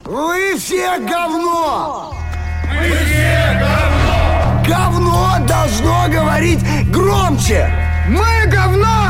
Вы все говно! Мы все говно! Говно должно говорить громче! Мы говно!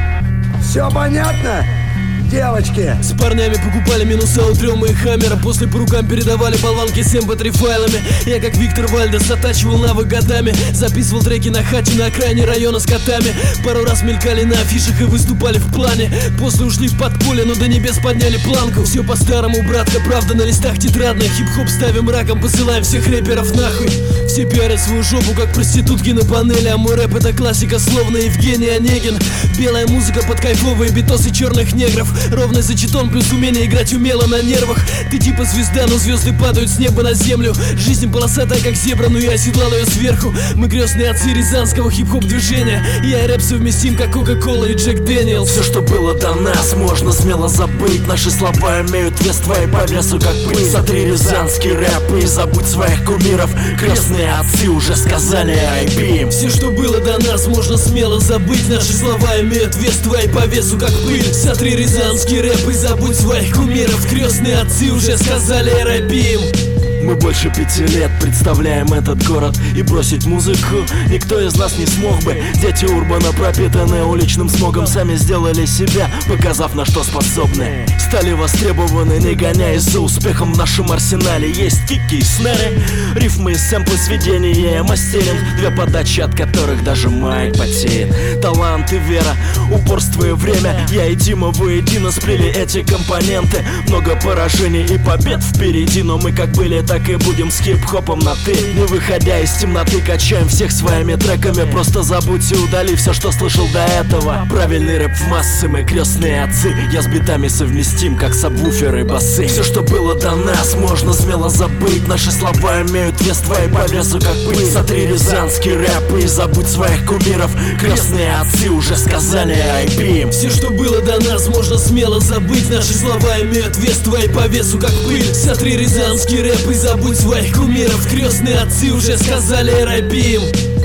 Все понятно? Девочки. С парнями покупали минуса у трёма и хаммера. После по рукам передавали болванки с mp3 файлами. Я как Виктор Вальдес оттачивал навык годами. Записывал треки на хате на окраине района с котами. Пару раз мелькали на афишах и выступали в плане. После ушли в подполье, но до небес подняли планку. Все по-старому, братка, правда на листах тетрадных. Хип-хоп ставим раком, посылаем всех рэперов нахуй. Все пиарят свою жопу, как проститутки на панели. А мой рэп это классика, словно Евгений Онегин. Белая музыка под кайфовые битосы черных негров. Ровно за четон плюс умение играть умело на нервах. Ты типа звезда, но звезды падают с неба на землю. Жизнь полосатая как зебра, но я оседлал ее сверху. Мы крестные отцы рязанского хип-хоп движения. Я и рэп совместим, как Кока-Кола и Джек Дэниелс. Все, что было до нас, можно смело забыть. Наши слова имеют вес твоей по весу, как пыль. Сотри рязанский рэп и забудь своих кумиров. Крестные отцы уже сказали IB. Все, что было до нас, можно смело забыть. Наши слова имеют вес твоей по весу, как пыль. Сотри рязанский рэп и забудь своих кумиров. Крестные отцы уже сказали RIP. Мы больше 5 лет представляем этот город. И бросить музыку никто из нас не смог бы. Дети урбана, пропитанные уличным смогом, сами сделали себя, показав на что способны. Стали востребованы, не гоняясь за успехом. В нашем арсенале есть кики и снеры, рифмы, сэмплы, сведения, мастеринг. Две подачи, от которых даже майк потеет. Талант и вера, упорство и время. Я и Дима воедино сплели эти компоненты. Много поражений и побед впереди, но мы как были, так и будем с хип-хопом на ты. Не выходя из темноты, качаем всех своими треками. Просто забудь и удали все, что слышал до этого. Правильный рэп в массы, мы крестные отцы. Я с битами совместим, как сабвуферы и басы. Все, что было до нас, можно смело забыть. Наши слова имеют вес твоей по весу, как пыль. Сотри рязанский рэп и забудь своих кумиров. Крестные отцы уже сказали IB. Все, что было до нас, можно смело забыть. Наши слова имеют вес твоей по весу, как пыль. Сотри рязанский рэп и забудь своих кумиров. Крестные отцы уже сказали RIP.